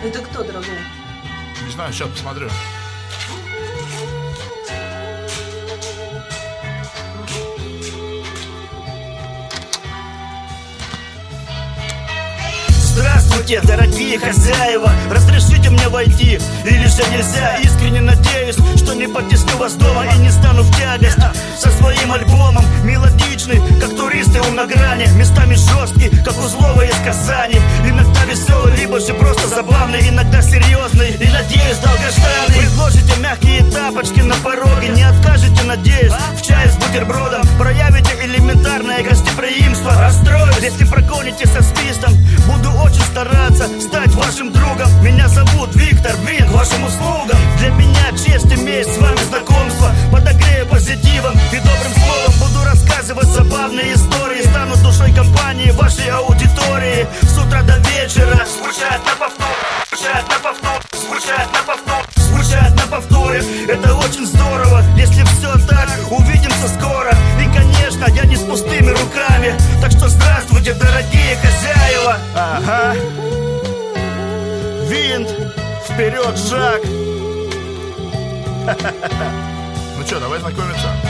Это кто, дорогой? Не знаю, сейчас посмотрю. Здравствуйте, дорогие хозяева, разрешите мне войти, или же нельзя? Искренне надеюсь, что не потесню вас дома и не стану в тягость со своим альбомом. Мелодичный, как туристы на грани, местами жесткий, как у злого из Казани. Иногда веселый, либо же просто забавный, иногда серьезный и, надеюсь, долгожданный. Предложите мягкие тапочки на пороге, не откажете, надеюсь, в чае с бутербродом. Проявите элементарное гостеприимство. Расстроюсь, если прогоните со свистом. Буду очень стараться стать вашим другом. Меня зовут Виктор Вин, к вашим услугам. Для меня честь иметь с вами знакомство. Подогрею позитивом и добрым словом. Буду рассказывать забавные истории. Стану душой компании вашей аудитории. С утра до вечера звучат на повтор, звучат на повтор, звучат на повтор, звучат на повторе. Это очень здорово, если все так. Увидимся скоро. И, конечно, я не с пустыми руками. Так что здравствуйте, дорогие хозяева. Ага. Винт, вперед, шаг. Ну что, давай знакомиться.